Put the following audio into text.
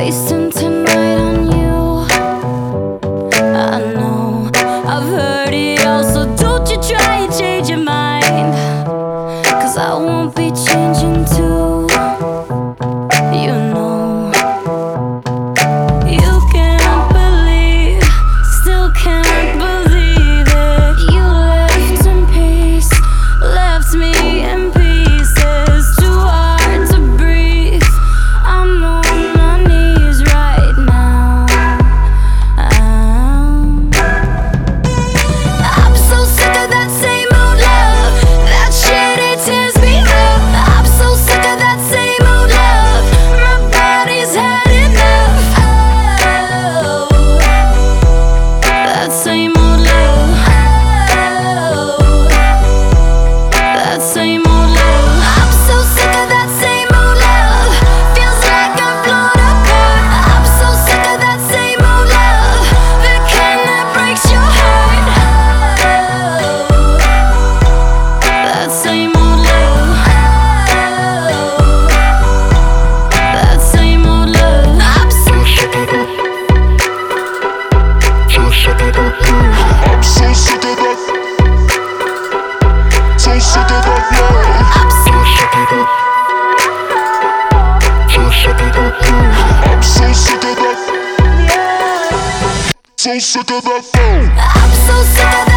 wasting tonight on you. I know I've heard it all, so don't you try and change your mind, 'cause I won't be changing too. You know, you can't believe, still can't believe it. You left in peace, left me in pieces. Too hard to breathe, I'm on my knees right now. I'm so sick of that same old love. That shit, it tears me up. I'm so sick of that same old love. My body's had enough. Oh, that same old love. Oh, that same old love. I'm so sick of that same old love. Feels like I'm blown apart. I'm so sick of that same old love. The kind that breaks your heart. Oh, that same old love. Oh, that same old love. I'm so sick of that. So sick of that. I'm so sick of that. So sick of that love. I'm so sick of that. So sick of that. I'm so sick of that. So sick of that phone. I'm so sick of that.